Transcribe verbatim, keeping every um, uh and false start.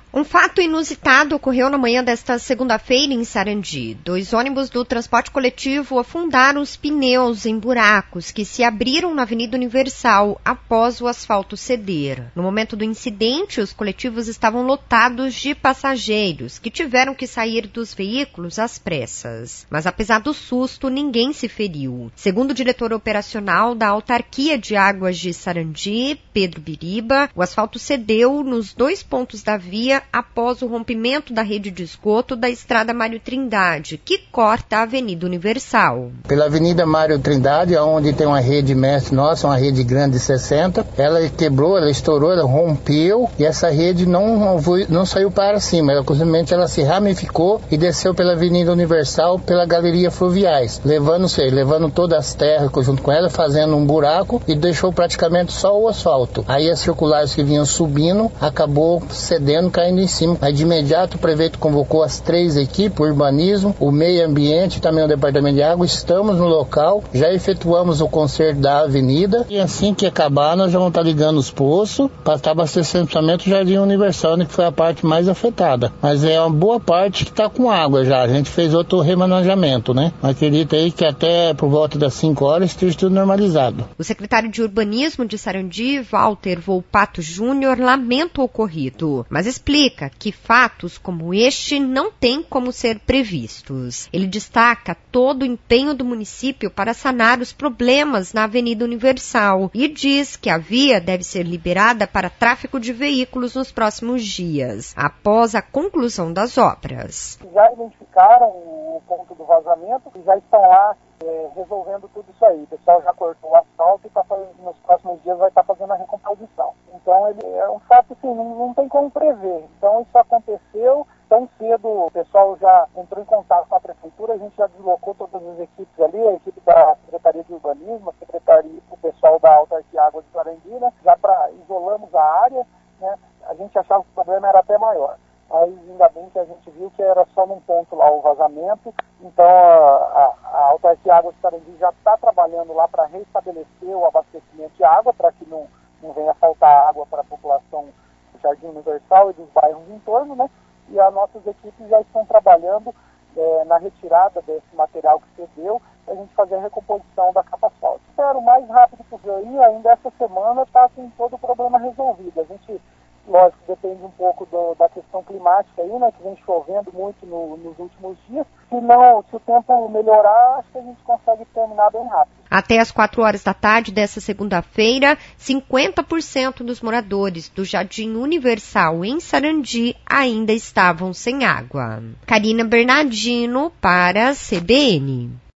Um fato inusitado ocorreu na manhã desta segunda-feira em Sarandi. Dois ônibus do transporte coletivo afundaram os pneus em buracos que se abriram na Avenida Universal após o asfalto ceder. No momento do incidente, os coletivos estavam lotados de passageiros que tiveram que sair dos veículos às pressas. Mas apesar do susto, ninguém se feriu. Segundo o diretor operacional da Autarquia de Águas de Sarandi, Pedro Biriba, o asfalto cedeu nos dois pontos da via após o rompimento da rede de esgoto da Estrada Mário Trindade, que corta a Avenida Universal. Pela Avenida Mário Trindade, onde tem uma rede mestre nossa, uma rede grande de sessenta, ela quebrou, ela estourou, ela rompeu e essa rede não, não, não saiu para cima, ela, simplesmente ela se ramificou e desceu pela Avenida Universal, pela Galeria Fluviais, levando, sei, levando todas as terras junto com ela, fazendo um buraco e deixou praticamente só o asfalto. Aí as circulares que vinham subindo, acabou cedendo, caindo em cima. Aí de imediato o prefeito convocou as três equipes, o urbanismo, o meio ambiente e também o departamento de água. Estamos no local, já efetuamos o conserto da avenida e assim que acabar nós já vamos estar ligando os poços para estar abastecendo principalmente o Jardim Universal, né, que foi a parte mais afetada. Mas é uma boa parte que está com água já. A gente fez outro remanejamento, né? Mas acredita aí que até por volta das cinco horas esteja tudo normalizado. O secretário de Urbanismo de Sarandi, Walter Volpato Júnior, lamenta o ocorrido, mas explica que fatos como este não têm como ser previstos. Ele destaca todo o empenho do município para sanar os problemas na Avenida Universal e diz que a via deve ser liberada para tráfego de veículos nos próximos dias, após a conclusão das obras. Já identificaram o ponto do vazamento e já estão lá é, resolvendo tudo isso aí. O pessoal já cortou o asfalto e tá fazendo, nos próximos dias vai estar tá fazendo a recomposição. Então ele é um fato que não, não tem como prever. Então isso aconteceu tão cedo, o pessoal já entrou em contato com a prefeitura, a gente já deslocou todas as equipes ali, a equipe da Secretaria de Urbanismo, a Secretaria, o pessoal da Autarquia Água de Sarandi, né, já para isolamos a área, né, a gente achava que o problema era até maior. Mas ainda bem que a gente viu que era só num ponto lá o vazamento, então a, a, a Autarquia Água de Sarandi já está trabalhando lá para restabelecer o abastecimento de água, para que não, não venha faltar água para a população do Jardim Universal e dos bairros em torno, né? E as nossas equipes já estão trabalhando é, na retirada desse material que cedeu, para a gente fazer a recomposição da capa asfáltica. Espero o mais rápido possível, ainda essa semana está com todo o problema resolvido. A gente, lógico, depende um pouco do, da questão climática aí, né, que vem chovendo muito no, nos últimos dias. Se não, se o tempo melhorar, acho que a gente consegue terminar bem rápido. Até às quatro horas da tarde desta segunda-feira, cinquenta por cento dos moradores do Jardim Universal em Sarandi ainda estavam sem água. Karina Bernardino para a C B N.